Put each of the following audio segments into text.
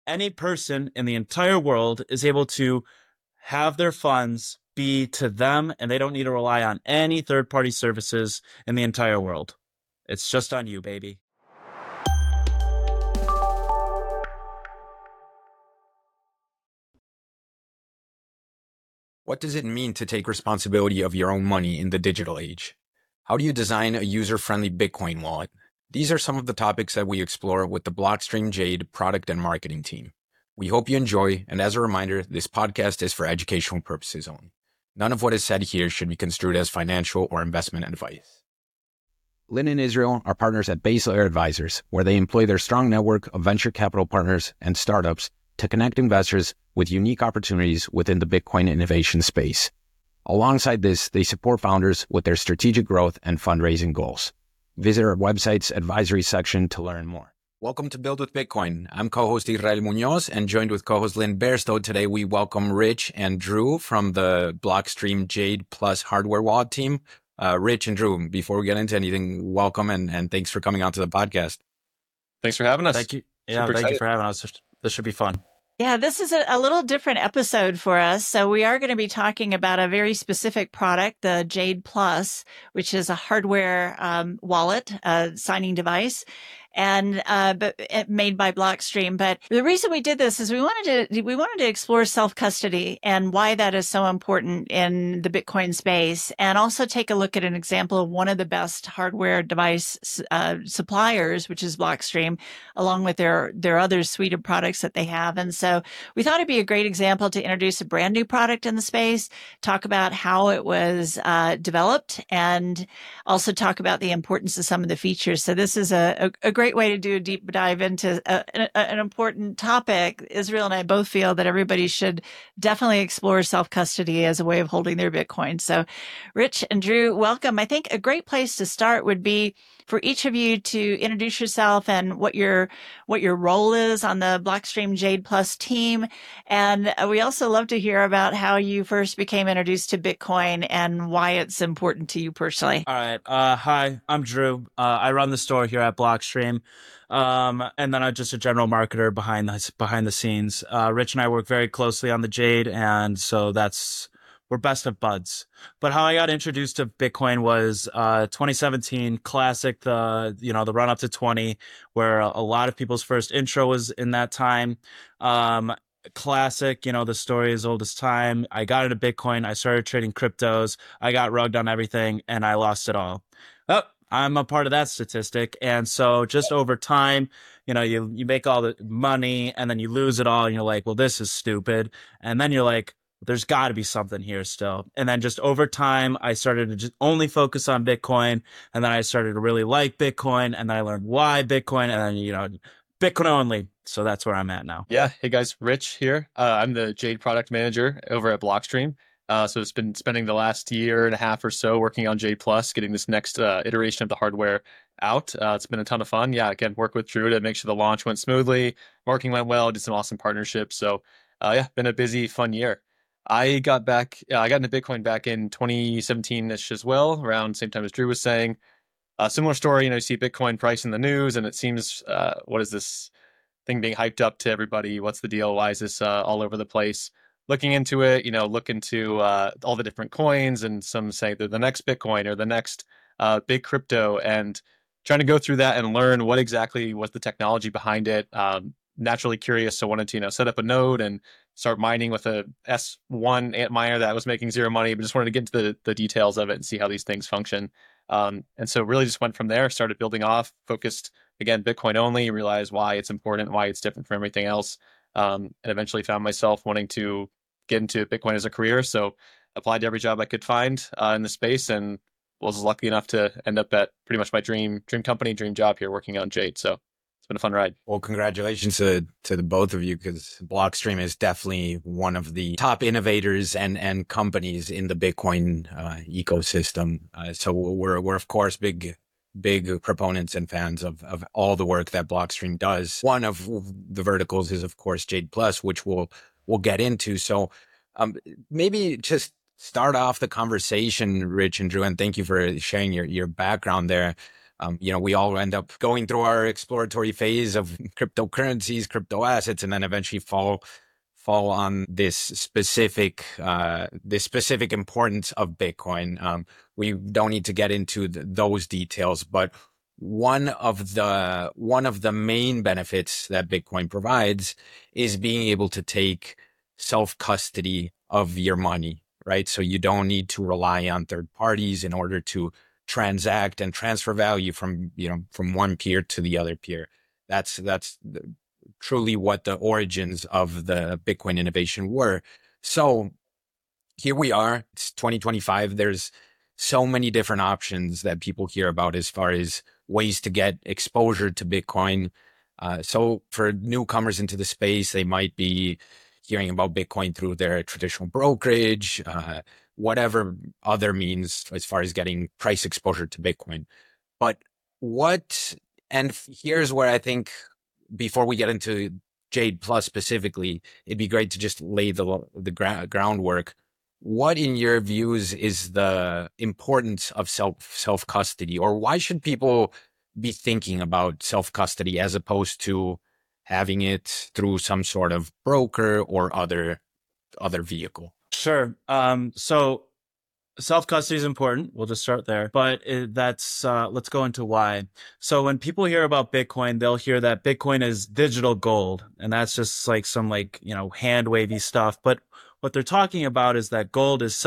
any person in the entire world is able to have their funds be to them, and they don't need to rely on any third-party services in the entire world. It's just on you, baby. What does it mean to take responsibility of your own money in the digital age? How do you design a user-friendly Bitcoin wallet? These are some of the topics that we explore with the Blockstream Jade product and marketing team. We hope you enjoy, and as a reminder, this podcast is for educational purposes only. None of what is said here should be construed as financial or investment advice. Lynn and Israel are partners at Base Layer Advisors, where they employ their strong network of venture capital partners and startups to connect investors with unique opportunities within the Bitcoin innovation space. Alongside this, they support founders with their strategic growth and fundraising goals. Visit our website's advisory section to learn more. Welcome to Build with Bitcoin. I'm co-host Israel Munoz, and joined with co-host Lynn Bairstow. Today we welcome Rich and Drew from the Blockstream Jade Plus hardware wallet team. Rich and Drew, before we get into anything, welcome and thanks for coming on to the podcast. Thanks for having us. Thank you. Yeah, thank you for having us. This should be fun. Yeah, this is a little different episode for us. So we are going to be talking about a very specific product, the Jade Plus, which is a hardware wallet, signing device, and but made by Blockstream. But the reason we did this is we wanted to explore self-custody and why that is so important in the Bitcoin space, and also take a look at an example of one of the best hardware device suppliers, which is Blockstream, along with their other suite of products that they have. And so we thought it'd be a great example to introduce a brand new product in the space, talk about how it was developed, and also talk about the importance of some of the features. So this is a great way to do a deep dive into an important topic. Israel and I both feel that everybody should definitely explore self-custody as a way of holding their Bitcoin. So Rich and Drew, welcome. I think a great place to start would be for each of you to introduce yourself and what your role is on the Blockstream Jade Plus team. And we also love to hear about how you first became introduced to Bitcoin and why it's important to you personally. All right. Hi, I'm Drew. I run the store here at Blockstream. And then I'm just a general marketer behind the scenes. Rich and I work very closely on the Jade, and so we're best of buds. But how I got introduced to Bitcoin was 2017 Classic, the run up to 20, where a lot of people's first intro was in that time. Classic, the story is old as time. I got into Bitcoin. I started trading cryptos. I got rugged on everything, and I lost it all. Oh, I'm a part of that statistic. And so just over time, you make all the money, and then you lose it all, and you're like, well, this is stupid. And then you're like, there's got to be something here still. And then just over time, I started to just only focus on Bitcoin. And then I started to really like Bitcoin. And then I learned why Bitcoin, and then, Bitcoin only. So that's where I'm at now. Yeah. Hey guys, Rich here. I'm the Jade product manager over at Blockstream. So it's been spending the last year and a half or so working on Jade Plus, getting this next iteration of the hardware out. It's been a ton of fun. Yeah. Again, work with Drew to make sure the launch went smoothly. Marketing went well. Did some awesome partnerships. So been a busy, fun year. I got into Bitcoin back in 2017-ish as well, around the same time as Drew was saying. A similar story, you see Bitcoin price in the news, and it seems, what is this thing being hyped up to everybody? What's the deal? Why is this all over the place? Looking into it, look into all the different coins, and some say they're the next Bitcoin or the next big crypto, and trying to go through that and learn what exactly was the technology behind it. Naturally curious, so wanted to set up a node and start mining with a S1 Antminer that was making zero money, but just wanted to get into the details of it and see how these things function. And so really just went from there, started building off, focused, again, Bitcoin only, realized why it's important, why it's different from everything else, and eventually found myself wanting to get into Bitcoin as a career. So applied to every job I could find in the space, and was lucky enough to end up at pretty much my dream company, dream job here working on Jade. So it's been a fun ride. Well, congratulations to the both of you, because Blockstream is definitely one of the top innovators and companies in the Bitcoin ecosystem. So we're of course big proponents and fans of all the work that Blockstream does. One of the verticals is of course Jade Plus, which we'll get into. So maybe just start off the conversation, Rich and Drew, and thank you for sharing your background there. We all end up going through our exploratory phase of cryptocurrencies, crypto assets, and then eventually fall on this specific importance of Bitcoin. We don't need to get into those details, but one of the main benefits that Bitcoin provides is being able to take self-custody of your money, right? So you don't need to rely on third parties in order to transact and transfer value from one peer to the other peer. That's truly what the origins of the Bitcoin innovation were. So here we are, it's 2025. There's so many different options that people hear about as far as ways to get exposure to Bitcoin. So for newcomers into the space, they might be hearing about Bitcoin through their traditional brokerage, whatever other means as far as getting price exposure to Bitcoin. And here's where I think, before we get into Jade Plus specifically, it'd be great to just lay the groundwork. What, in your views, is the importance of self-custody, or why should people be thinking about self-custody as opposed to having it through some sort of broker or other vehicle? Sure. So self-custody is important. We'll just start there. But let's go into why. So when people hear about Bitcoin, they'll hear that Bitcoin is digital gold. And that's just like some hand wavy stuff. But what they're talking about is that gold is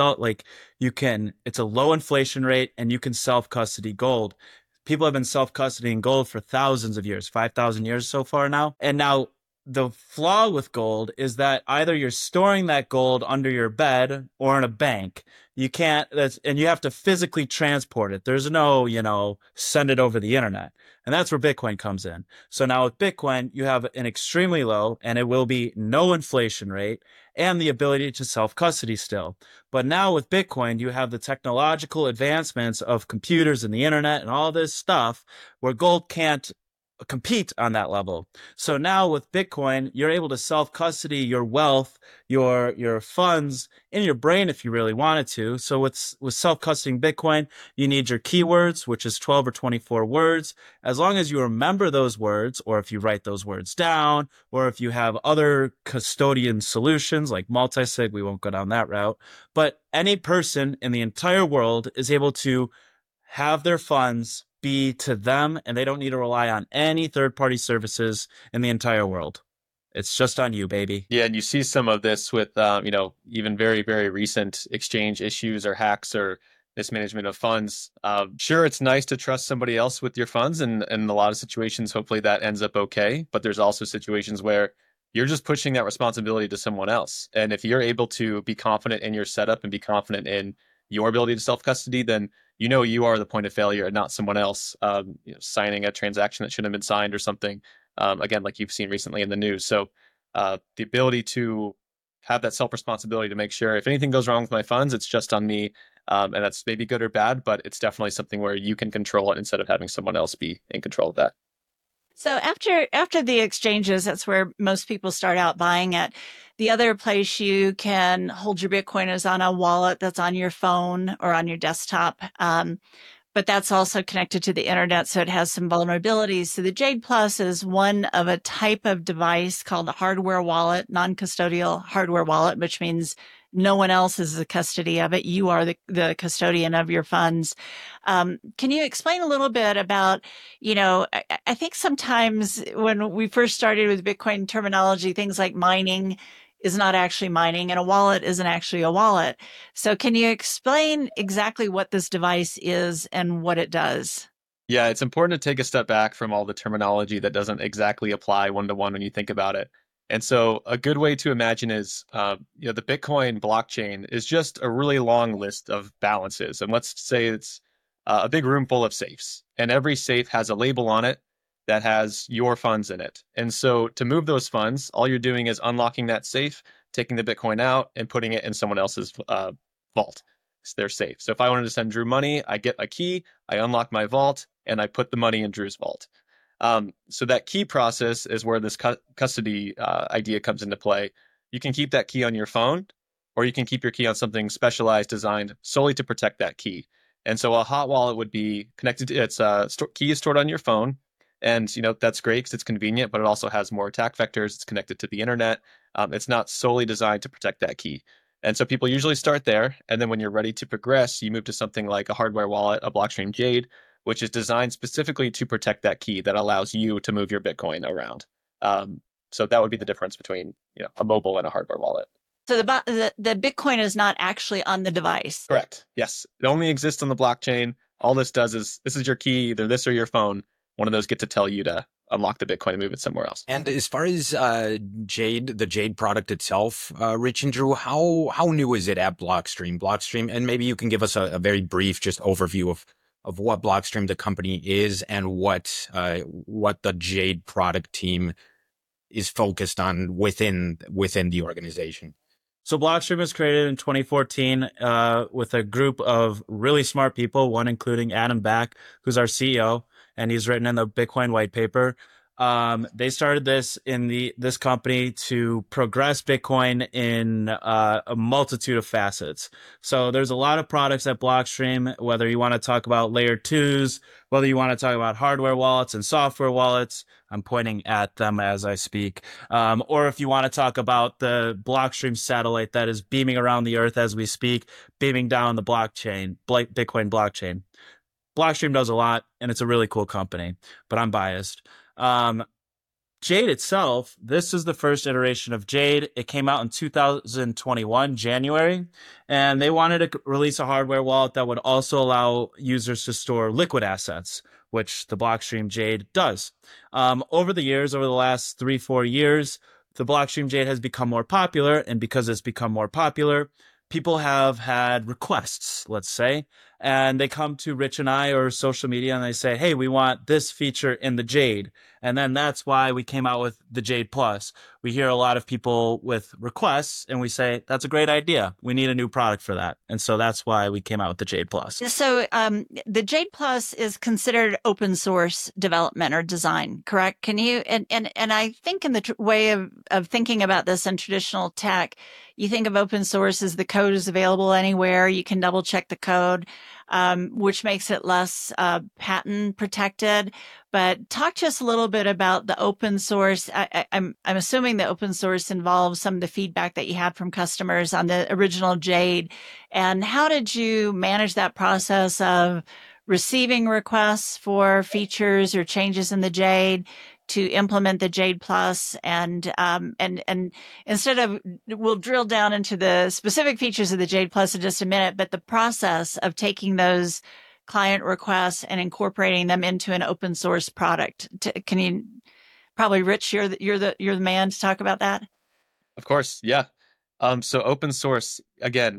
it's a low inflation rate and you can self-custody gold. People have been self-custodying gold for thousands of years, 5,000 years so far now. And now the flaw with gold is that either you're storing that gold under your bed or in a bank. You can't, and you have to physically transport it. There's no, send it over the internet. And that's where Bitcoin comes in. So now with Bitcoin, you have an extremely low, and it will be no inflation rate, and the ability to self-custody still. But now with Bitcoin, you have the technological advancements of computers and the internet and all this stuff where gold can't compete on that level. So now with Bitcoin, you're able to self-custody your wealth, your funds in your brain if you really wanted to. So with self-custodying Bitcoin, you need your keywords, which is 12 or 24 words. As long as you remember those words, or if you write those words down, or if you have other custodian solutions like multisig, we won't go down that route. But any person in the entire world is able to have their funds be to them, and they don't need to rely on any third-party services in the entire world. It's just on you, baby. Yeah, and you see some of this with, even very, very recent exchange issues or hacks or mismanagement of funds. Sure, it's nice to trust somebody else with your funds, and in a lot of situations, hopefully that ends up okay. But there's also situations where you're just pushing that responsibility to someone else. And if you're able to be confident in your setup and be confident in your ability to self-custody, then you are the point of failure and not someone else signing a transaction that shouldn't have been signed or something, again, like you've seen recently in the news. So the ability to have that self-responsibility to make sure if anything goes wrong with my funds, it's just on me. And that's maybe good or bad, but it's definitely something where you can control it instead of having someone else be in control of that. So after the exchanges, that's where most people start out buying it. The other place you can hold your Bitcoin is on a wallet that's on your phone or on your desktop. But that's also connected to the internet, so it has some vulnerabilities. So the Jade Plus is one of a type of device called a hardware wallet, non-custodial hardware wallet, which means no one else is the custody of it. You are the custodian of your funds. Can you explain a little bit about, I think sometimes when we first started with Bitcoin terminology, things like mining is not actually mining and a wallet isn't actually a wallet. So can you explain exactly what this device is and what it does? Yeah, it's important to take a step back from all the terminology that doesn't exactly apply one-to-one when you think about it. And so a good way to imagine is, the Bitcoin blockchain is just a really long list of balances. And let's say it's a big room full of safes, and every safe has a label on it that has your funds in it. And so to move those funds, all you're doing is unlocking that safe, taking the Bitcoin out and putting it in someone else's vault. It's their safe. So if I wanted to send Drew money, I get a key, I unlock my vault, and I put the money in Drew's vault. So that key process is where this custody idea comes into play. You can keep that key on your phone, or you can keep your key on something specialized designed solely to protect that key. And so a hot wallet would be connected to its key is stored on your phone. And that's great because it's convenient, but it also has more attack vectors. It's connected to the internet. It's not solely designed to protect that key. And so people usually start there. And then when you're ready to progress, you move to something like a hardware wallet, a Blockstream Jade, which is designed specifically to protect that key that allows you to move your Bitcoin around. So that would be the difference between a mobile and a hardware wallet. So the Bitcoin is not actually on the device. Correct. Yes. It only exists on the blockchain. All this does is this is your key, either this or your phone. One of those get to tell you to unlock the Bitcoin and move it somewhere else. And as far as Jade, the Jade product itself, Rich and Drew, how new is it at Blockstream? And maybe you can give us a very brief just overview of what Blockstream, the company, is and what the Jade product team is focused on within the organization. So Blockstream was created in 2014 with a group of really smart people, one including Adam Back, who's our CEO, and he's written in the Bitcoin white paper. They started this this company to progress Bitcoin in a multitude of facets. So there's a lot of products at Blockstream, whether you want to talk about layer 2s, whether you want to talk about hardware wallets and software wallets. I'm pointing at them as I speak. Or if you want to talk about the Blockstream satellite that is beaming around the earth as we speak, beaming down the blockchain, Bitcoin blockchain. Blockstream does a lot, and it's a really cool company, but I'm biased. Jade itself, this is the first iteration of Jade. It came out in 2021, January, and they wanted to release a hardware wallet that would also allow users to store liquid assets, which the Blockstream Jade does. Over the last 3-4 years, the Blockstream Jade has become more popular, and because it's become more popular, people have had requests, let's say, and they come to Rich and I or social media and they say, hey, we want this feature in the Jade. And then that's why we came out with the Jade Plus. We hear a lot of people with requests and we say, that's a great idea. We need a new product for that. And so that's why we came out with the Jade Plus. So the Jade Plus is considered open source development or design, correct? Can you, and I think in the way of thinking about this in traditional tech, you think of open source as the code is available anywhere. You can double check the code, which makes it less patent protected. But talk to us a little bit about the open source. I'm assuming the open source involves some of the feedback that you had from customers on the original Jade. And how did you manage that process of receiving requests for features or changes in the Jade to implement the Jade Plus, and instead of, we'll drill down into the specific features of the Jade Plus in just a minute, but the process of taking those client requests and incorporating them into an open source product. Can you, probably Rich, you're the man to talk about that? Of course, yeah. So open source, again,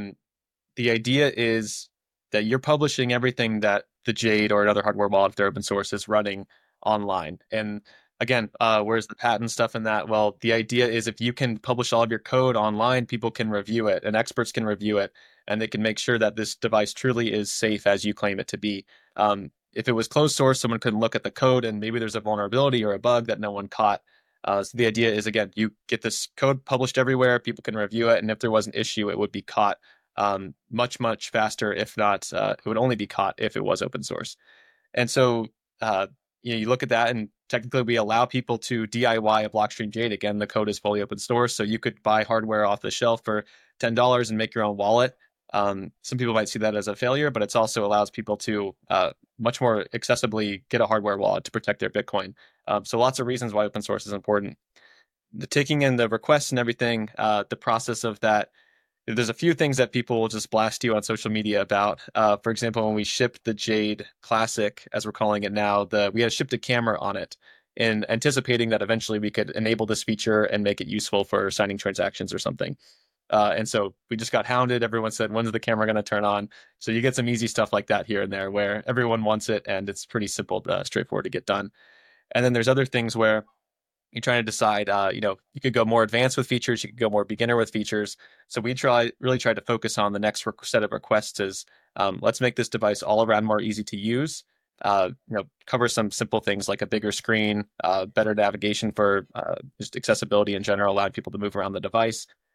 the idea is that you're publishing everything that the Jade or another hardware wallet, if they're open source, is running online. And again, where's the patent stuff in that? Well, the idea is if you can publish all of your code online, people can review it and experts can review it, and they can make sure that this device truly is safe as you claim it to be. If it was closed source, someone could look at the code and maybe there's a vulnerability or a bug that no one caught. So the idea is, again, you get this code published everywhere, people can review it, and if there was an issue, it would be caught much, much faster. If not, it would only be caught if it was open source. And so you look at that, and technically we allow people to DIY a Blockstream Jade. Again, the code is fully open source, so you could buy hardware off the shelf for $10 and make your own wallet. Some people might see that as a failure, but it also allows people to much more accessibly get a hardware wallet to protect their Bitcoin. So lots of reasons why open source is important. The taking in the requests and everything, the process of that, there's a few things that people will just blast you on social media about. For example, when we shipped the Jade Classic, as we're calling it now, we had shipped a camera on it in anticipating that eventually we could enable this feature and make it useful for signing transactions or something. And so we just got hounded. Everyone said, when's the camera going to turn on? So you get some easy stuff like that here and there where everyone wants it and it's pretty simple, straightforward to get done. And then there's other things where you're trying to decide, you could go more advanced with features, you could go more beginner with features. So we really tried to focus on the next set of requests is, let's make this device all around more easy to use. Cover some simple things like a bigger screen, better navigation for just accessibility in general, allowing people to move around the device.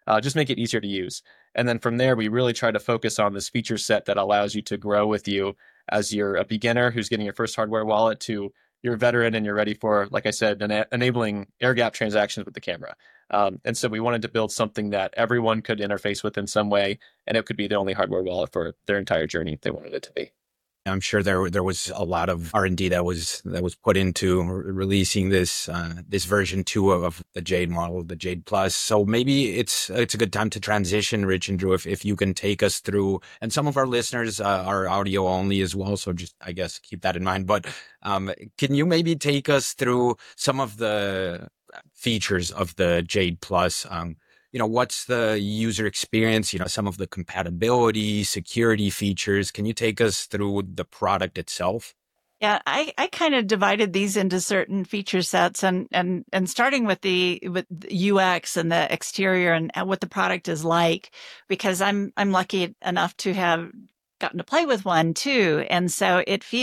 just make it easier to use. And then from there, we really try to focus on this feature set that allows you to grow with you as you're a beginner who's getting your first hardware wallet to you're a veteran and you're ready for, like I said, enabling air gap transactions with the camera. And so we wanted to build something that everyone could interface with in some way, and it could be the only hardware wallet for their entire journey if they wanted it to be. I'm sure there was a lot of R&D that was put into releasing this version 2 of the Jade model, the Jade Plus. So maybe it's a good time to transition, Rich and Drew, if you can take us through. And some of our listeners are audio only as well, so just I guess keep that in mind. But can you maybe take us through some of the features of the Jade Plus? What's the user experience, some of the compatibility, security features. Can you take us through the product itself? Yeah, I kind of divided these into certain feature sets and starting with the UX and the exterior and what the product is like, because I'm lucky enough to have gotten to play with one too. And so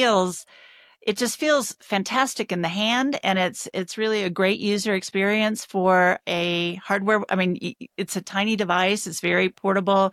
it just feels fantastic in the hand, and it's really a great user experience for a hardware. I mean, it's a tiny device. It's very portable.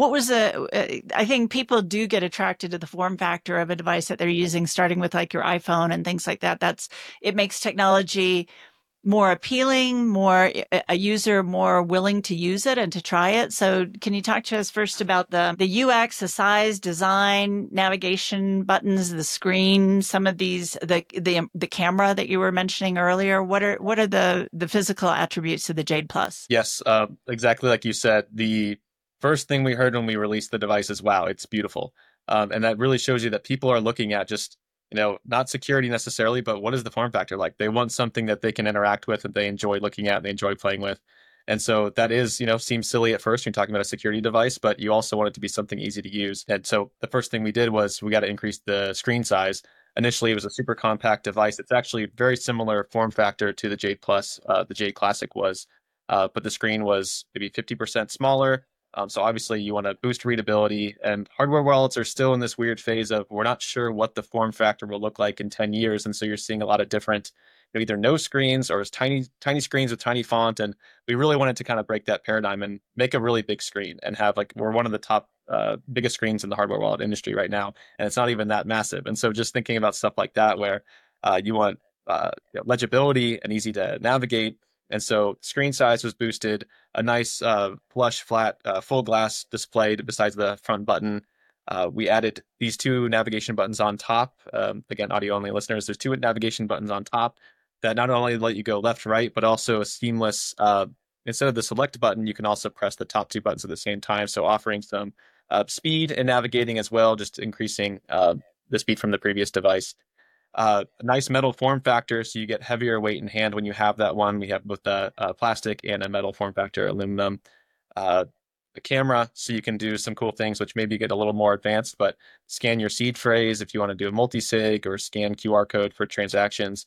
I think people do get attracted to the form factor of a device that they're using, starting with like your iPhone and things like that. It makes technology more appealing, a user more willing to use it and to try it. So can you talk to us first about the UX, the size, design, navigation buttons, the screen, some of these, the camera that you were mentioning earlier? What are the physical attributes of the Jade Plus? Yes, exactly like you said. The first thing we heard when we released the device is, wow, it's beautiful. And that really shows you that people are looking at just not security necessarily, but what is the form factor like? They want something that they can interact with, that they enjoy looking at, and they enjoy playing with. And so that is, seems silly at first when you're talking about a security device, but you also want it to be something easy to use. And so the first thing we did was we got to increase the screen size. Initially, it was a super compact device. It's actually very similar form factor to the Jade Plus, the Jade Classic was, but the screen was maybe 50% smaller. So obviously you want to boost readability, and hardware wallets are still in this weird phase of we're not sure what the form factor will look like in 10 years. And so you're seeing a lot of different, either no screens or tiny screens with tiny font. And we really wanted to kind of break that paradigm and make a really big screen and have we're one of the top biggest screens in the hardware wallet industry right now. And it's not even that massive. And so just thinking about stuff like that, where you want legibility and easy to navigate. And so screen size was boosted, a nice plush, flat, full glass display besides the front button. We added these 2 navigation buttons on top. Again, audio only listeners, there's 2 navigation buttons on top that not only let you go left, right, but also a seamless, instead of the select button, you can also press the top 2 buttons at the same time. So offering some speed in navigating as well, just increasing the speed from the previous device. A nice metal form factor, so you get heavier weight in hand when you have that one. We have both a plastic and a metal form factor, aluminum. The camera, so you can do some cool things, which maybe get a little more advanced, but scan your seed phrase if you want to do a multi-sig, or scan QR code for transactions.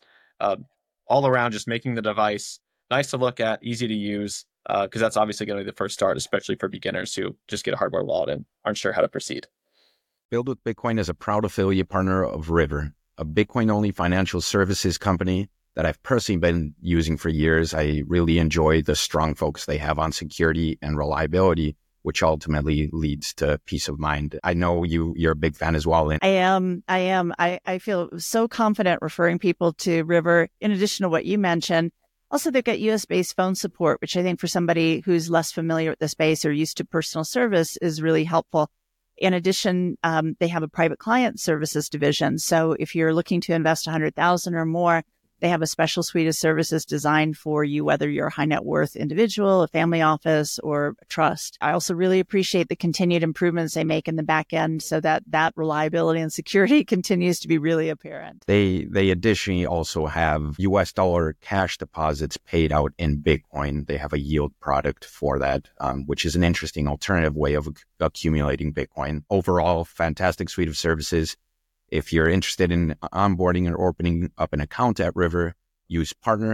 All around, just making the device nice to look at, easy to use, because that's obviously going to be the first start, especially for beginners who just get a hardware wallet and aren't sure how to proceed. Build with Bitcoin is a proud affiliate partner of River, a Bitcoin-only financial services company that I've personally been using for years. I really enjoy the strong focus they have on security and reliability, which ultimately leads to peace of mind. I know you're a big fan as well. I am. I feel so confident referring people to River, in addition to what you mentioned. Also, they've got US-based phone support, which I think for somebody who's less familiar with the space or used to personal service is really helpful. In addition, they have a private client services division. So if you're looking to invest $100,000 or more, they have a special suite of services designed for you, whether you're a high net worth individual, a family office, or a trust. I also really appreciate the continued improvements they make in the back end so that reliability and security continues to be really apparent. They additionally also have US dollar cash deposits paid out in Bitcoin. They have a yield product for that, which is an interesting alternative way of accumulating Bitcoin. Overall, fantastic suite of services. If you're interested in onboarding or opening up an account at River, use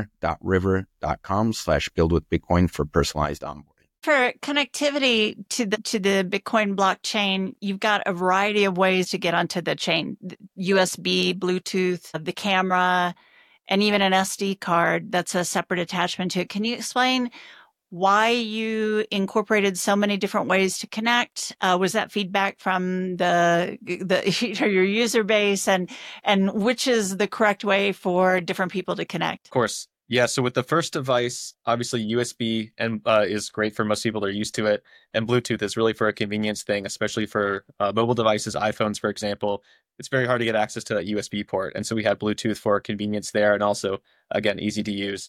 partner.river.com/buildwithbitcoin for personalized onboarding. For connectivity to the Bitcoin blockchain, you've got a variety of ways to get onto the chain: USB, Bluetooth, the camera, and even an SD card. That's a separate attachment to it. Can you explain why you incorporated so many different ways to connect? Was that feedback from the your user base, and which is the correct way for different people to connect? Of course. Yeah. So with the first device, obviously USB and is great for most people. They're used to it. And Bluetooth is really for a convenience thing, especially for mobile devices, iPhones, for example. It's very hard to get access to that USB port. And so we had Bluetooth for convenience there, and also, again, easy to use.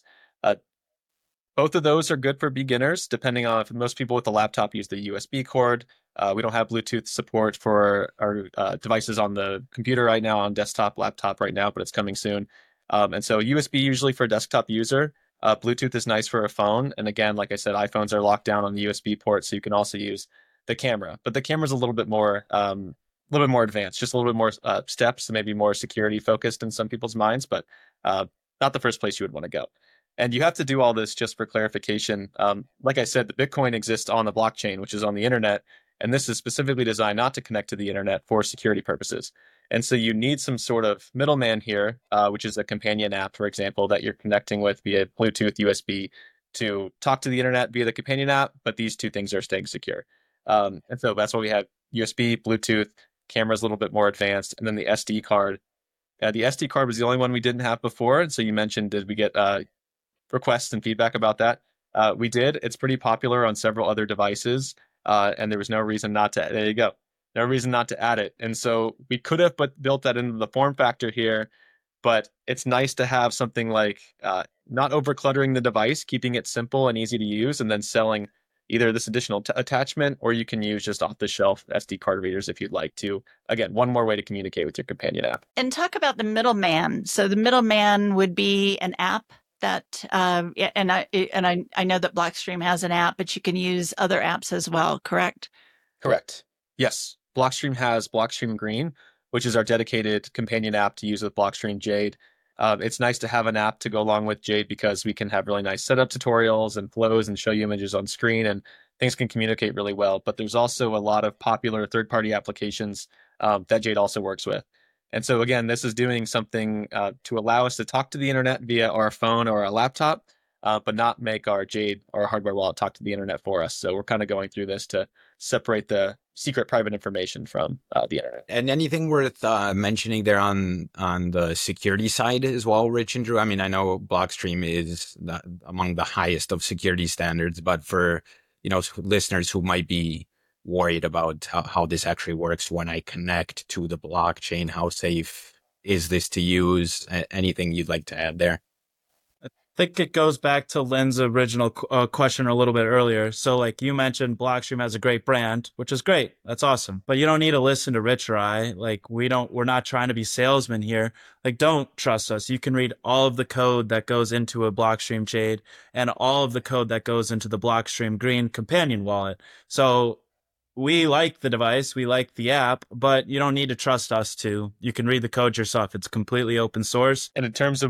Both of those are good for beginners, depending on if most people with a laptop use the USB cord. We don't have Bluetooth support for our devices on the computer right now, on desktop, laptop right now, but it's coming soon. And so USB usually for a desktop user. Bluetooth is nice for a phone. And again, like I said, iPhones are locked down on the USB port, so you can also use the camera. But the camera's a little bit more advanced, just a little bit more steps, maybe more security focused in some people's minds, but not the first place you would want to go. And you have to do all this just for clarification. Like I said, the Bitcoin exists on the blockchain, which is on the internet. And this is specifically designed not to connect to the internet for security purposes. And so you need some sort of middleman here, which is a companion app, for example, that you're connecting with via Bluetooth, USB to talk to the internet via the companion app. But these two things are staying secure. And so that's why we have USB, Bluetooth, camera's a little bit more advanced, and then the SD card. The SD card was the only one we didn't have before. And so you mentioned, did we get requests and feedback about that? We did. It's pretty popular on several other devices, and there was no reason not to. There you go. No reason not to add it. And so we could have built that into the form factor here, but it's nice to have something like not overcluttering the device, keeping it simple and easy to use, and then selling either this additional attachment, or you can use just off-the-shelf SD card readers if you'd like to. Again, one more way to communicate with your companion app. And talk about the middleman. So the middleman would be an app that, and I know that Blockstream has an app, but you can use other apps as well, correct? Correct. Yes. Blockstream has Blockstream Green, which is our dedicated companion app to use with Blockstream Jade. It's nice to have an app to go along with Jade because we can have really nice setup tutorials and flows and show you images on screen, and things can communicate really well. But there's also a lot of popular third-party applications that Jade also works with. And so again, this is doing something to allow us to talk to the internet via our phone or our laptop, but not make our Jade or our hardware wallet talk to the internet for us. So we're kind of going through this to separate the secret private information from the internet. And anything worth mentioning there on the security side as well, Rich and Drew? I mean, I know Blockstream is among the highest of security standards, but for listeners who might be worried about how this actually works when I connect to the blockchain, how safe is this to use? Anything you'd like to add there? I think it goes back to Lynn's original question a little bit earlier. So like you mentioned, Blockstream has a great brand, which is great. That's awesome. But you don't need to listen to Rich or I. Like we're not trying to be salesmen here. Like don't trust us. You can read all of the code that goes into a Blockstream Jade and all of the code that goes into the Blockstream Green companion wallet. So we like the device, we like the app, but you don't need to trust us to. You can read the code yourself. It's completely open source. And in terms of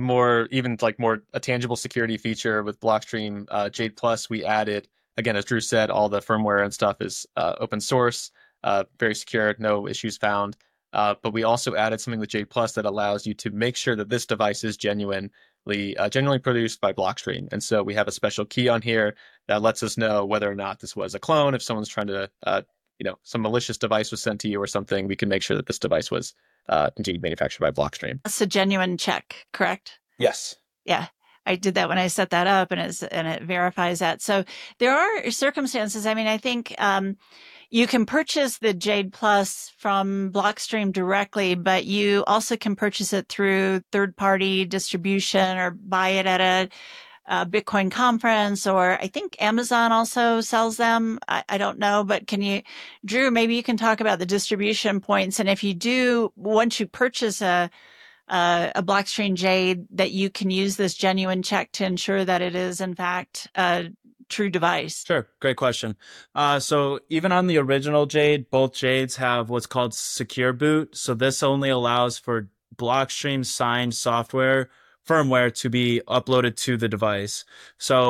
a tangible security feature with Blockstream Jade Plus, we added, again, as Drew said, all the firmware and stuff is open source, very secure, no issues found. But we also added something with Jade Plus that allows you to make sure that this device is genuinely produced by Blockstream. And so we have a special key on here that lets us know whether or not this was a clone. If someone's trying to, some malicious device was sent to you or something, we can make sure that this device was indeed manufactured by Blockstream. That's a genuine check, correct? Yes. Yeah. I did that when I set that up, and it verifies that. So there are circumstances. I mean, I think you can purchase the Jade Plus from Blockstream directly, but you also can purchase it through third-party distribution or buy it at a Bitcoin conference, or I think Amazon also sells them. I don't know, but Drew, maybe you can talk about the distribution points, and if you do, once you purchase a Blockstream Jade, that you can use this genuine check to ensure that it is in fact a true device. Sure. Great question. So even on the original Jade, both Jades have what's called secure boot. So this only allows for Blockstream signed firmware to be uploaded to the device. So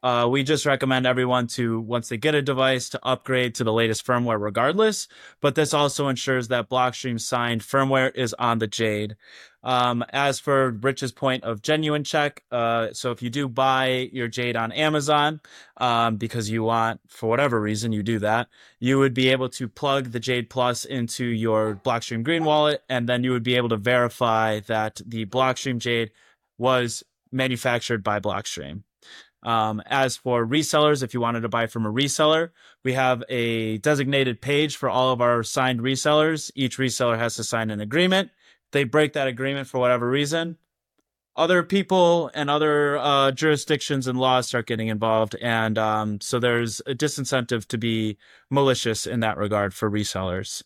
We just recommend everyone to, once they get a device, to upgrade to the latest firmware regardless. But this also ensures that Blockstream signed firmware is on the Jade. As for Rich's point of genuine check, so if you do buy your Jade on Amazon, because you want, for whatever reason, you do that, you would be able to plug the Jade Plus into your Blockstream Green wallet, and then you would be able to verify that the Blockstream Jade was manufactured by Blockstream. As for resellers, if you wanted to buy from a reseller, we have a designated page for all of our signed resellers. Each reseller has to sign an agreement. They break that agreement for whatever reason, other people and other jurisdictions and laws start getting involved. And so there's a disincentive to be malicious in that regard for resellers.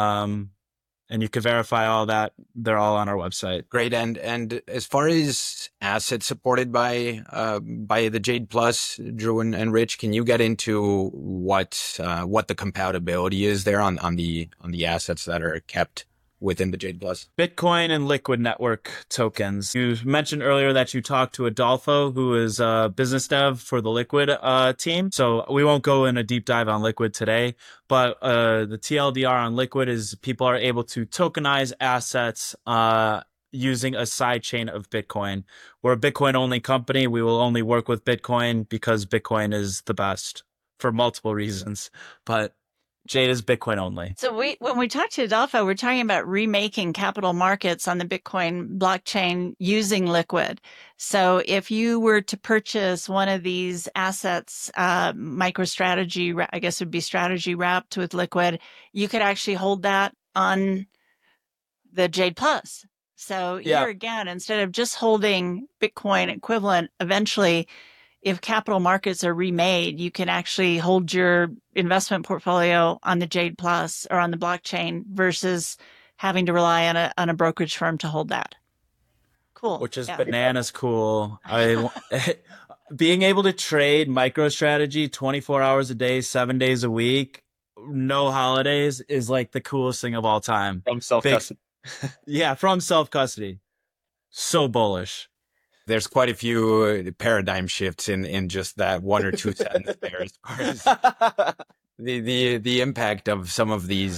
And you can verify all that. They're all on our website. Great. And as far as assets supported by the Jade Plus, Drew and Rich, can you get into what the compatibility is there on the assets that are kept within the Jade Plus? Bitcoin and Liquid network tokens. You mentioned earlier that you talked to Adolfo, who is a business dev for the Liquid team. So we won't go in a deep dive on Liquid today, but the TLDR on Liquid is people are able to tokenize assets using a sidechain of Bitcoin. We're a Bitcoin-only company. We will only work with Bitcoin because Bitcoin is the best for multiple reasons. But Jade is Bitcoin only. So when we talk to Adolfo, we're talking about remaking capital markets on the Bitcoin blockchain using Liquid. So if you were to purchase one of these assets, MicroStrategy, I guess it would be strategy wrapped with Liquid, you could actually hold that on the Jade Plus. So here again, instead of just holding Bitcoin equivalent, eventually, if capital markets are remade, you can actually hold your investment portfolio on the Jade Plus or on the blockchain versus having to rely on a brokerage firm to hold that. Cool. Which is bananas cool. Being able to trade MicroStrategy 24 hours a day, 7 days a week, no holidays is like the coolest thing of all time. From self-custody. From self-custody. So bullish. There's quite a few paradigm shifts in just that one or two sentences there as far as the impact of some of these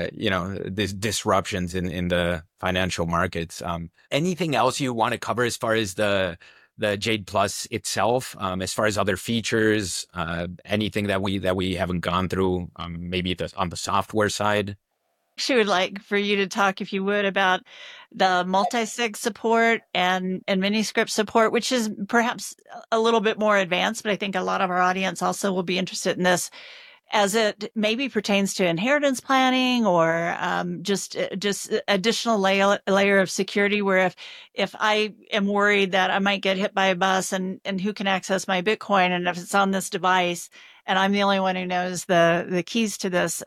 these disruptions in the financial markets. Anything else you want to cover as far as the Jade Plus itself, as far as other features, anything that we haven't gone through, maybe on the software side? She would like for you to talk, if you would, about the multi-sig support and Miniscript support, which is perhaps a little bit more advanced, but I think a lot of our audience also will be interested in this as it maybe pertains to inheritance planning or just additional layer of security, where if I am worried that I might get hit by a bus and who can access my Bitcoin, and if it's on this device and I'm the only one who knows the keys to this,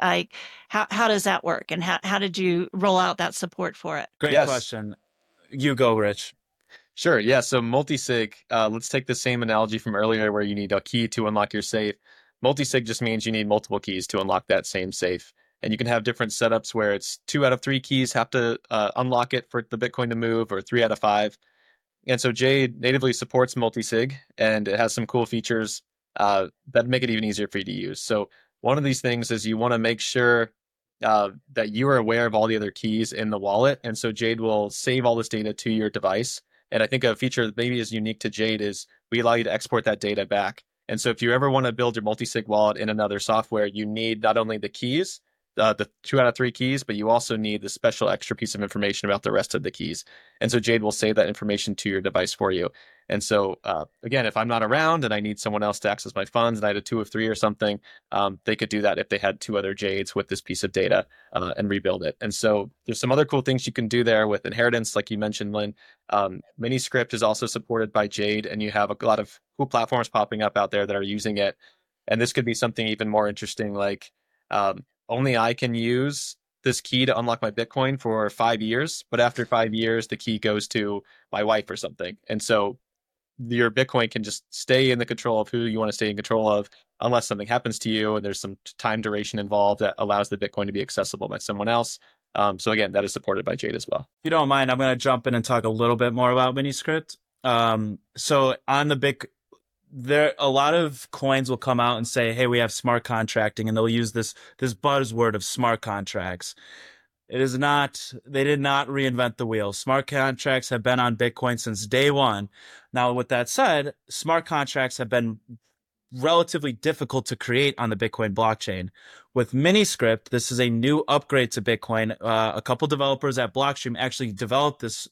how does that work? And how did you roll out that support for it? Great question. You go, Rich. Sure. Yeah. So multi-sig, let's take the same analogy from earlier where you need a key to unlock your safe. Multi-sig just means you need multiple keys to unlock that same safe. And you can have different setups where it's 2 out of 3 keys have to unlock it for the Bitcoin to move, or 3 out of 5. And so Jade natively supports multi-sig, and it has some cool features that make it even easier for you to use. So one of these things is you want to make sure that you are aware of all the other keys in the wallet. And so Jade will save all this data to your device. And I think a feature that maybe is unique to Jade is we allow you to export that data back. And so if you ever want to build your multi-sig wallet in another software, you need not only the keys, the 2 out of 3 keys, but you also need the special extra piece of information about the rest of the keys. And so Jade will save that information to your device for you. And so, again, if I'm not around and I need someone else to access my funds and I had a 2 of 3 or something, they could do that if they had 2 other Jades with this piece of data and rebuild it. And so there's some other cool things you can do there with inheritance, like you mentioned, Lynn. Miniscript is also supported by Jade, and you have a lot of cool platforms popping up out there that are using it. And this could be something even more interesting, like only I can use this key to unlock my Bitcoin for 5 years, but after 5 years, the key goes to my wife or something. And so your Bitcoin can just stay in the control of who you want to stay in control of, unless something happens to you and there's some time duration involved that allows the Bitcoin to be accessible by someone else. So again, that is supported by Jade as well. If you don't mind, I'm going to jump in and talk a little bit more about Miniscript. So on the there a lot of coins will come out and say, hey, we have smart contracting, and they'll use this buzzword of smart contracts. It is not, they did not reinvent the wheel. Smart contracts have been on Bitcoin since day one. Now, with that said, smart contracts have been relatively difficult to create on the Bitcoin blockchain. With Miniscript, this is a new upgrade to Bitcoin. A couple developers at Blockstream actually developed this.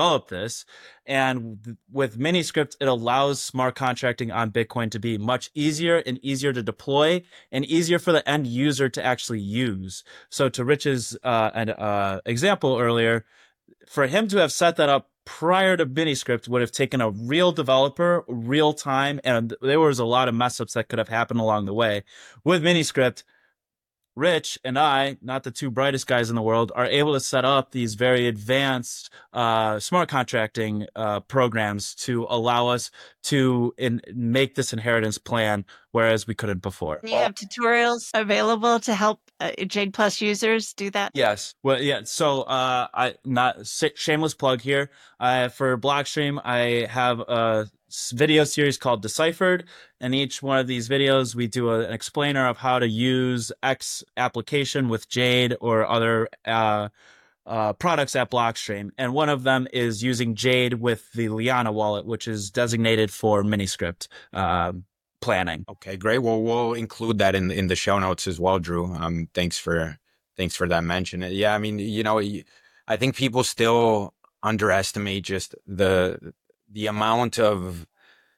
And with Miniscript, it allows smart contracting on Bitcoin to be much easier and easier to deploy and easier for the end user to actually use. So to Rich's example earlier, for him to have set that up prior to Miniscript would have taken a real developer, real time, and there was a lot of mess ups that could have happened along the way. With Miniscript, Rich and I, not the two brightest guys in the world, are able to set up these very advanced smart contracting programs to allow us to make this inheritance plan, whereas we couldn't before. You have tutorials available to help Jade Plus users do that? Yes. Well, yeah. So, shameless plug here. For Blockstream, I have a video series called Deciphered. And each one of these videos, we do an explainer of how to use X application with Jade or other products at Blockstream. And one of them is using Jade with the Liana wallet, which is designated for Miniscript planning. Okay, great. Well, we'll include that in the show notes as well, Drew. Thanks for that mention. Yeah, I mean, I think people still underestimate just the amount of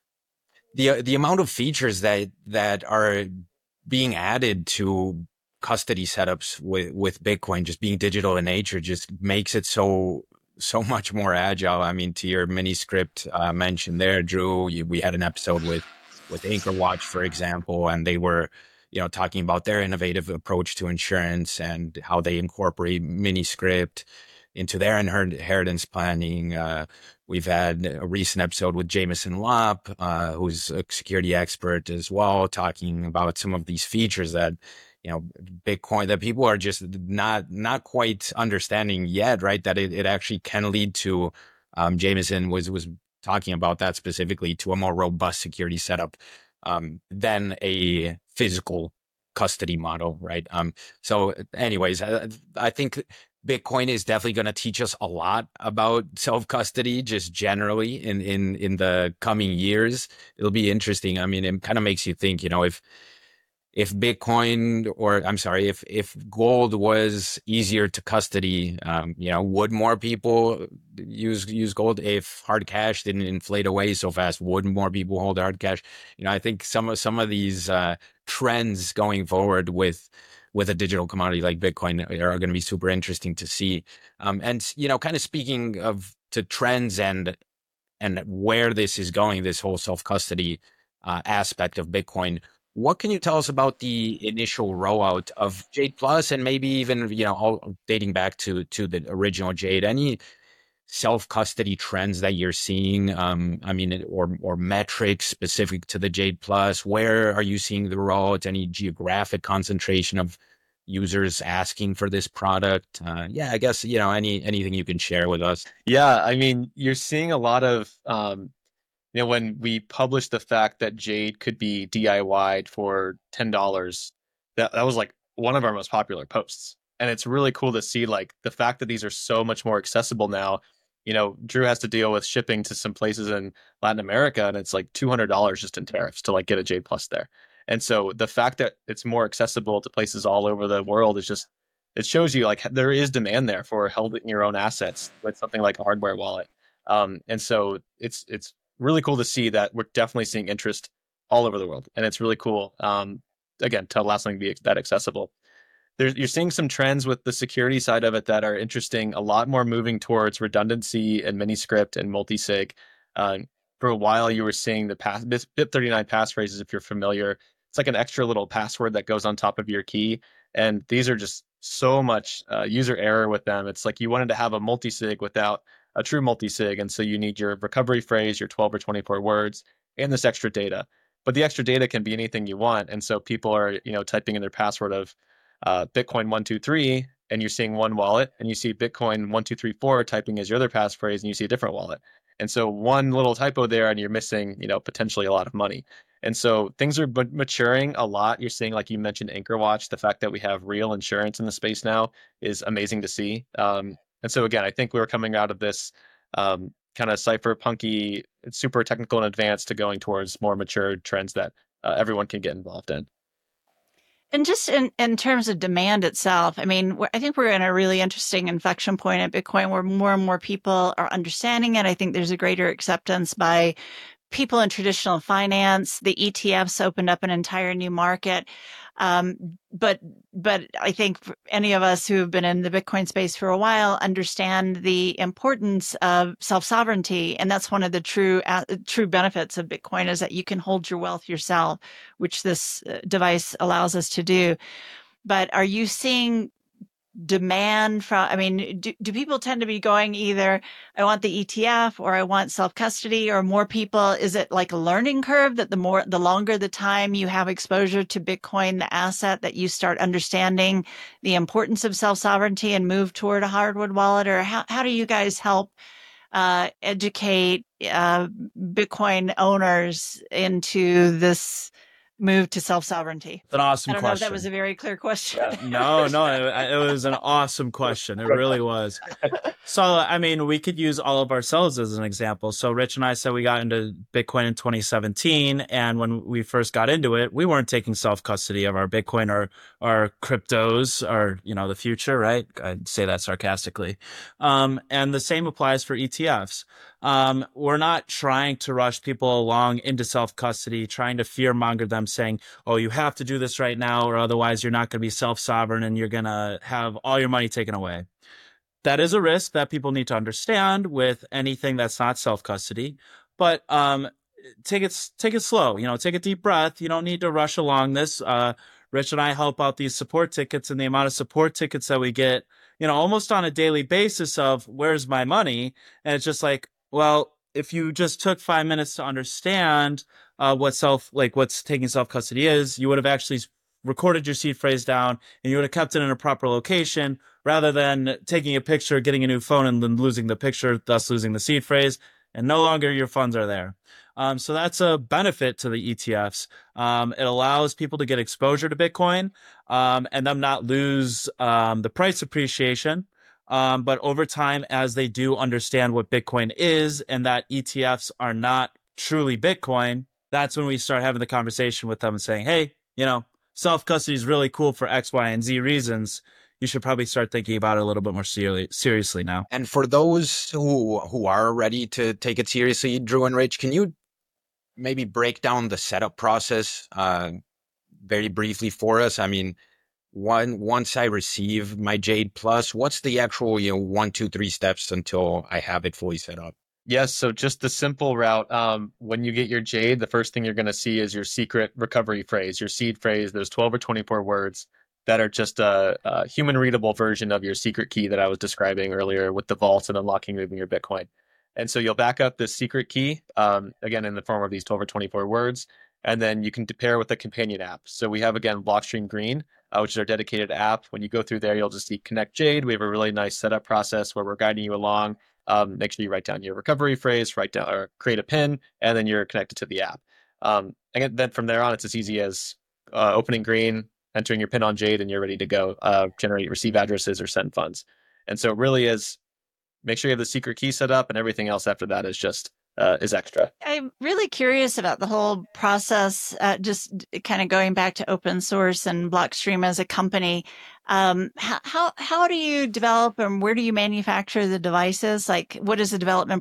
the amount of features that are being added to custody setups with Bitcoin. Just being digital in nature just makes it so much more agile. I mean, to your Miniscript mention there, Drew, we had an episode with AnchorWatch, for example, and they were talking about their innovative approach to insurance and how they incorporate Miniscript into their inheritance planning. We've had a recent episode with Jameson Lopp, who's a security expert as well, talking about some of these features that, Bitcoin, that people are just not quite understanding yet, right? That it actually can lead to, Jameson was talking about that specifically, to a more robust security setup than a physical custody model, right? So anyways, I think Bitcoin is definitely going to teach us a lot about self-custody, just generally in the coming years. It'll be interesting. I mean, it kind of makes you think, if Bitcoin, or I'm sorry, if gold was easier to custody, would more people use gold? If hard cash didn't inflate away so fast, would more people hold hard cash? I think some of these trends going forward with a digital commodity like Bitcoin are going to be super interesting to see. And kind of speaking to trends and where this is going, this whole self-custody aspect of Bitcoin. What can you tell us about the initial rollout of Jade Plus, and maybe even, all dating back to the original Jade? Any self-custody trends that you're seeing? Or metrics specific to the Jade Plus? Where are you seeing the rollout? Any geographic concentration of users asking for this product? I guess, anything you can share with us. Yeah, I mean, you're seeing a lot of when we published the fact that Jade could be DIY'd for $10, that was like one of our most popular posts. And it's really cool to see like the fact that these are so much more accessible now. Drew has to deal with shipping to some places in Latin America, and it's like $200 just in tariffs to like get a Jade Plus there. And so the fact that it's more accessible to places all over the world is just, it shows you like there is demand there for holding your own assets with something like a hardware wallet. And so it's really cool to see that we're definitely seeing interest all over the world. And it's really cool, again, to allow something to be that accessible. You're seeing some trends with the security side of it that are interesting, a lot more moving towards redundancy and Miniscript and multisig. For a while, you were seeing the BIP39 passphrases, if you're familiar. It's like an extra little password that goes on top of your key. And these are just so much user error with them. It's like you wanted to have a multisig without a true multisig. And so you need your recovery phrase, your 12 or 24 words, and this extra data. But the extra data can be anything you want. And so people are, typing in their password of Bitcoin 123, and you're seeing one wallet, and you see Bitcoin 1234 typing as your other passphrase, and you see a different wallet. And so one little typo there and you're missing, potentially a lot of money. And so things are maturing a lot. You're seeing, like you mentioned, AnchorWatch, the fact that we have real insurance in the space now is amazing to see. And so again, I think we're coming out of this kind of cypherpunky, super technical and advanced to going towards more mature trends that everyone can get involved in. And just in terms of demand itself, I mean, I think we're in a really interesting inflection point at Bitcoin where more and more people are understanding it. I think there's a greater acceptance by people in traditional finance. The ETFs opened up an entire new market. But I think any of us who have been in the Bitcoin space for a while understand the importance of self-sovereignty. And that's one of the true benefits of Bitcoin is that you can hold your wealth yourself, which this device allows us to do. But are you seeing demand from, I mean, do people tend to be going either I want the ETF or I want self-custody, or more people, is it like a learning curve that the longer the time you have exposure to Bitcoin, the asset, that you start understanding the importance of self-sovereignty and move toward a hardwood wallet? Or how do you guys help educate Bitcoin owners into this move to self-sovereignty? It's an awesome question. I don't know if that was a very clear question. No, it was an awesome question. It really was. So, I mean, we could use all of ourselves as an example. So Rich and I said we got into Bitcoin in 2017. And when we first got into it, we weren't taking self-custody of our Bitcoin or our cryptos or, the future, right? I'd say that sarcastically. And the same applies for ETFs. We're not trying to rush people along into self-custody, trying to fear-monger them, saying, oh, you have to do this right now, or otherwise you're not going to be self-sovereign and you're going to have all your money taken away. That is a risk that people need to understand with anything that's not self-custody. But take it slow. Take a deep breath. You don't need to rush along this. Rich and I help out these support tickets, and the amount of support tickets that we get, almost on a daily basis of where's my money? And it's just like, well, if you just took 5 minutes to understand what's taking self-custody is, you would have actually recorded your seed phrase down and you would have kept it in a proper location rather than taking a picture, getting a new phone, and then losing the picture, thus losing the seed phrase, and no longer your funds are there. So that's a benefit to the ETFs. It allows people to get exposure to Bitcoin and them not lose the price appreciation. But over time, as they do understand what Bitcoin is and that ETFs are not truly Bitcoin, that's when we start having the conversation with them and saying, hey, self-custody is really cool for X, Y, and Z reasons. You should probably start thinking about it a little bit more seriously now. And for those who are ready to take it seriously, Drew and Rich, can you maybe break down the setup process very briefly for us? I mean, once I receive my Jade Plus, what's the actual 1, 2, 3 steps until I have it fully set up? Yes, so just the simple route. When you get your Jade, the first thing you're going to see is your secret recovery phrase, your seed phrase. There's 12 or 24 words that are just a human readable version of your secret key that I was describing earlier with the vaults and unlocking moving your Bitcoin. And so you'll back up this secret key, again, in the form of these 12 or 24 words, and then you can pair with a companion app. So we have, again, Blockstream Green, which is our dedicated app. When you go through there, you'll just see Connect Jade. We have a really nice setup process where we're guiding you along. Make sure you write down your recovery phrase, write down or create a pin, and then you're connected to the app. And then from there on, it's as easy as opening Green, entering your pin on Jade, and you're ready to go generate receive addresses or send funds. And so it really is, make sure you have the secret key set up, and everything else after that is just is extra. I'm really curious about the whole process, just kind of going back to open source and Blockstream as a company. How do you develop and where do you manufacture the devices? Like, what is the development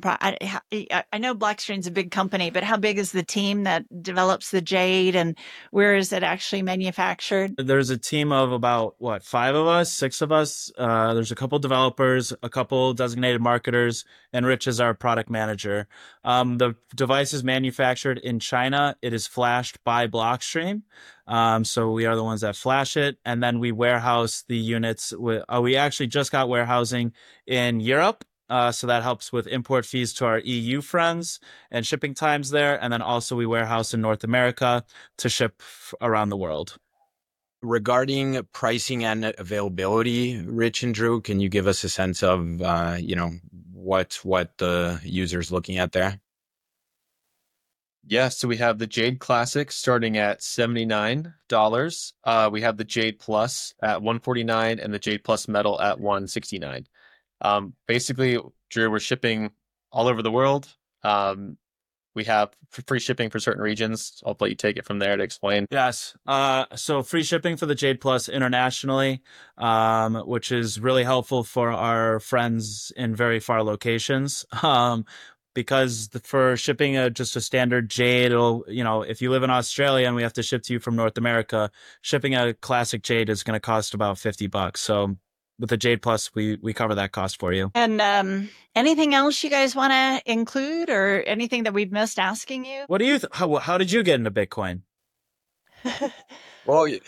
I know Blockstream's a big company, but how big is the team that develops the Jade, and where is it actually manufactured? There's a team of about, 5 of us, 6 of us. There's a couple developers, a couple designated marketers, and Rich is our product manager. The device is manufactured in China. It is flashed by Blockstream. So we are the ones that flash it, and then we warehouse the units. We actually just got warehousing in Europe. So that helps with import fees to our EU friends and shipping times there. And then also we warehouse in North America to ship around the world. Regarding pricing and availability, Rich and Drew, can you give us a sense of, what the user's looking at there? Yeah, so we have the Jade Classic starting at $79. We have the Jade Plus at $149 and the Jade Plus Metal at $169. Basically, Drew, we're shipping all over the world. We have free shipping for certain regions. I'll let you take it from there to explain. Yes. So free shipping for the Jade Plus internationally, which is really helpful for our friends in very far locations. Because for shipping just a standard Jade, if you live in Australia and we have to ship to you from North America, shipping a classic Jade is going to cost about $50. So with the Jade Plus, we cover that cost for you. And anything else you guys want to include, or anything that we've missed asking you? What do you? How did you get into Bitcoin? Well,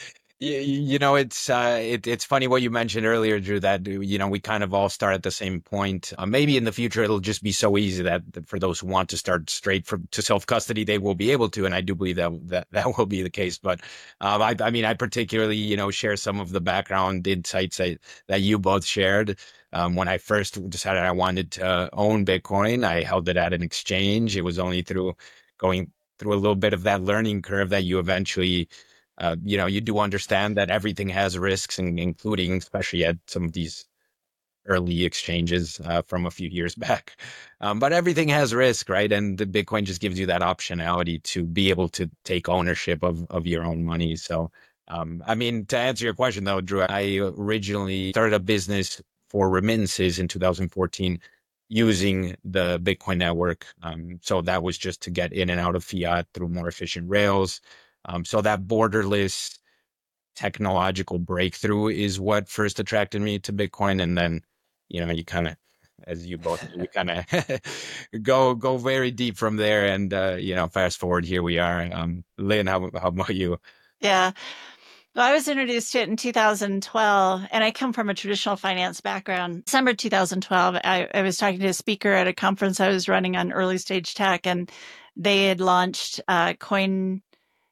it's funny what you mentioned earlier, Drew, that, we kind of all start at the same point. Maybe in the future, it'll just be so easy that for those who want to start straight to self-custody, they will be able to. And I do believe that will be the case. But I particularly, share some of the background insights that you both shared. When I first decided I wanted to own Bitcoin, I held it at an exchange. It was only through going through a little bit of that learning curve that you eventually you do understand that everything has risks, and including especially at some of these early exchanges from a few years back. But everything has risk, right? And the Bitcoin just gives you that optionality to be able to take ownership of your own money. So, to answer your question though, Drew, I originally started a business for remittances in 2014 using the Bitcoin network. So that was just to get in and out of fiat through more efficient rails. So that borderless technological breakthrough is what first attracted me to Bitcoin. And then, you kind of, as you both, you kind of go very deep from there. And, fast forward, here we are. Lynn, how about you? Yeah. Well, I was introduced to it in 2012, and I come from a traditional finance background. December 2012, I was talking to a speaker at a conference I was running on early stage tech, and they had launched CoinDesk,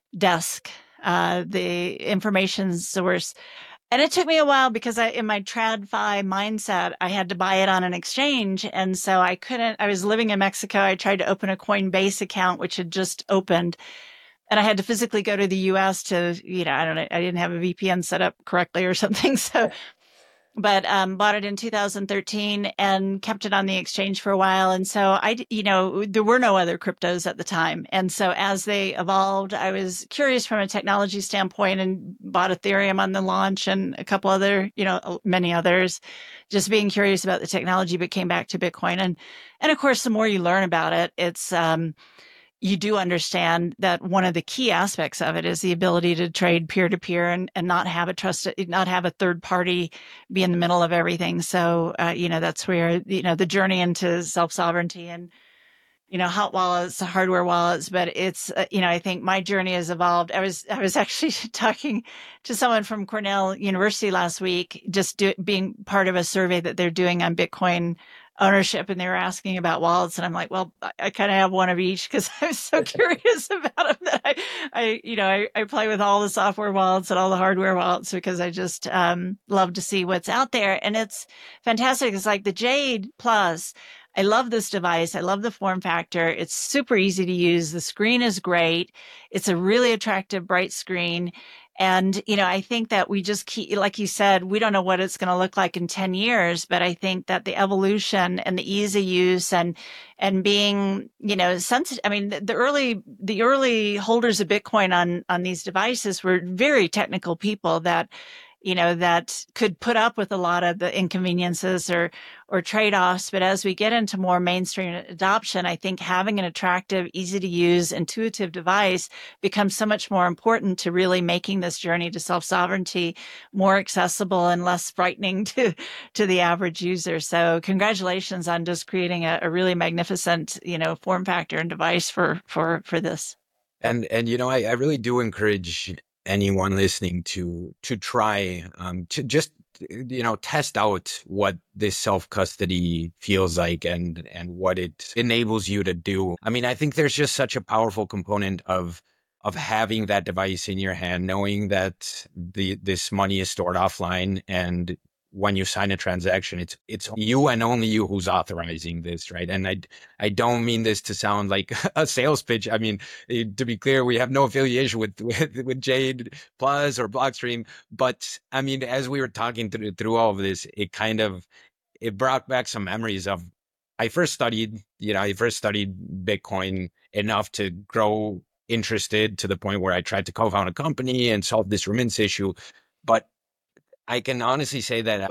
the information source. And it took me a while because in my TradFi mindset, I had to buy it on an exchange. And so I was living in Mexico. I tried to open a Coinbase account, which had just opened. And I had to physically go to the US to, I don't know, I didn't have a VPN set up correctly or something. So, but bought it in 2013 and kept it on the exchange for a while. And so there were no other cryptos at the time. And so as they evolved, I was curious from a technology standpoint and bought Ethereum on the launch and a couple other, many others, just being curious about the technology, but came back to Bitcoin. And of course, the more you learn about it, it's, you do understand that one of the key aspects of it is the ability to trade peer to peer and not have a third party be in the middle of everything. So, that's where, the journey into self-sovereignty and, hot wallets, hardware wallets, but it's, I think my journey has evolved. I was actually talking to someone from Cornell University last week, just being part of a survey that they're doing on Bitcoin ownership, and they were asking about wallets, and I'm like, well, I kind of have one of each because I was so curious about them that I play with all the software wallets and all the hardware wallets because I just love to see what's out there, and it's fantastic. It's like the Jade Plus. I love this device. I love the form factor. It's super easy to use. The screen is great. It's a really attractive, bright screen. And, I think that we just keep, like you said, we don't know what it's going to look like in 10 years, but I think that the evolution and the ease of use and being, sensitive. I mean, the early holders of Bitcoin on these devices were very technical people that could put up with a lot of the inconveniences or trade-offs. But as we get into more mainstream adoption, I think having an attractive, easy to use, intuitive device becomes so much more important to really making this journey to self-sovereignty more accessible and less frightening to the average user. So congratulations on just creating a really magnificent, form factor and device for this. And I really do encourage anyone listening to try to just test out what this self-custody feels like and what it enables you to do. I mean, I think there's just such a powerful component of of having that device in your hand, knowing that this money is stored offline, and when you sign a transaction, it's you and only you who's authorizing this, right? And I don't mean this to sound like a sales pitch. I mean, to be clear, we have no affiliation with Jade Plus or Blockstream, but I mean, as we were talking through all of this, it brought back some memories of I first studied Bitcoin enough to grow interested to the point where I tried to co-found a company and solve this remittance issue, but I can honestly say that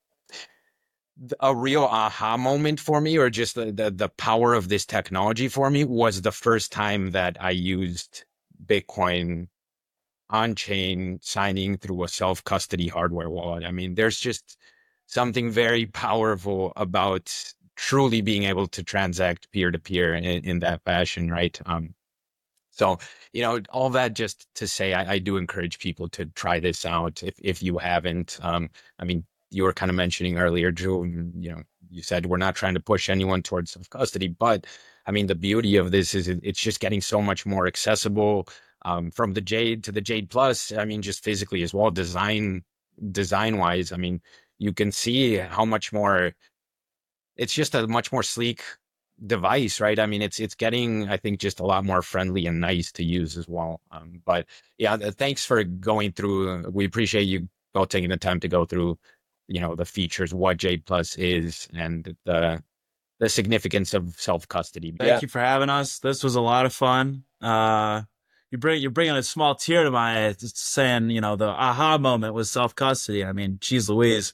a real aha moment for me, or just the power of this technology for me, was the first time that I used Bitcoin on-chain signing through a self-custody hardware wallet. I mean, there's just something very powerful about truly being able to transact peer-to-peer in that fashion, right? So, all that just to say, I do encourage people to try this out if you haven't. I mean, you were kind of mentioning earlier, Drew, you said we're not trying to push anyone towards self-custody, but I mean, the beauty of this is it's just getting so much more accessible, from the Jade to the Jade Plus. I mean, just physically as well, design wise. I mean, you can see how much more, it's just a much more sleek device, right? I mean, it's getting, I think, just a lot more friendly and nice to use as well. But yeah, thanks for going through. We appreciate you both taking the time to go through, the features, what Jade Plus is, and the significance of self-custody. Thank you for having us. This was a lot of fun. You're bringing a small tear to my eye, saying, the aha moment was self-custody. I mean, geez Louise.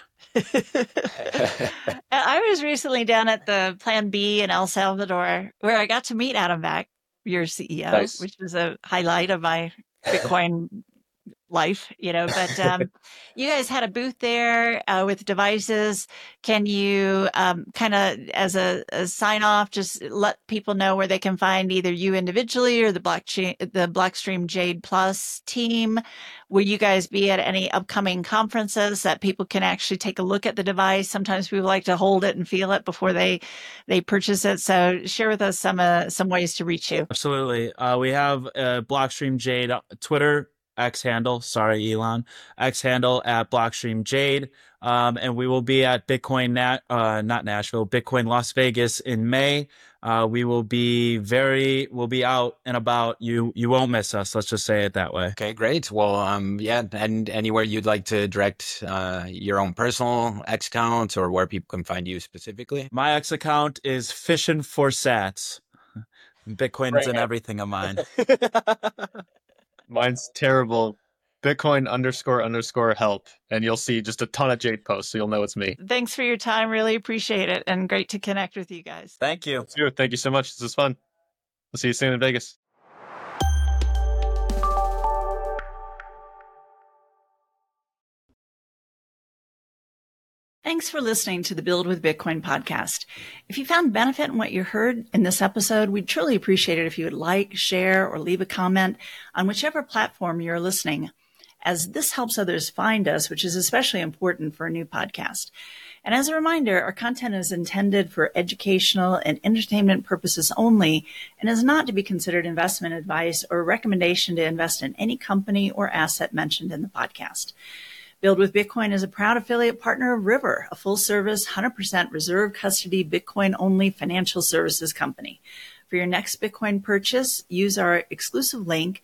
I was recently down at the Plan B in El Salvador, where I got to meet Adam Back, your CEO, nice. Which was a highlight of my Bitcoin life, but you guys had a booth there with devices. Can you kind of, as a sign off, just let people know where they can find either you individually or the Blockstream Jade Plus team? Will you guys be at any upcoming conferences that people can actually take a look at the device? Sometimes people like to hold it and feel it before they purchase it. So share with us some ways to reach you. Absolutely. We have Blockstream Jade Twitter X handle, sorry, Elon, X handle at Blockstream Jade. And we will be at Bitcoin, not Nashville, Bitcoin Las Vegas in May. We'll be out and about. You won't miss us. Let's just say it that way. Okay, great. Well, and anywhere you'd like to direct your own personal X account, or where people can find you specifically? My X account is Fishing for Sats. Bitcoin is in everything of mine. Mine's terrible. Bitcoin __help. And you'll see just a ton of Jade posts, so you'll know it's me. Thanks for your time. Really appreciate it. And great to connect with you guys. Thank you. Thank you so much. This was fun. We'll see you soon in Vegas. Thanks for listening to the Build with Bitcoin podcast. If you found benefit in what you heard in this episode, we'd truly appreciate it if you would like, share, or leave a comment on whichever platform you're listening, as this helps others find us, which is especially important for a new podcast. And as a reminder, our content is intended for educational and entertainment purposes only, and is not to be considered investment advice or a recommendation to invest in any company or asset mentioned in the podcast. Build with Bitcoin is a proud affiliate partner of River, a full-service, 100% reserve custody, Bitcoin-only financial services company. For your next Bitcoin purchase, use our exclusive link,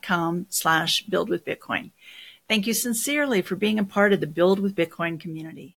partner.river.com/buildwithbitcoin. Thank you sincerely for being a part of the Build with Bitcoin community.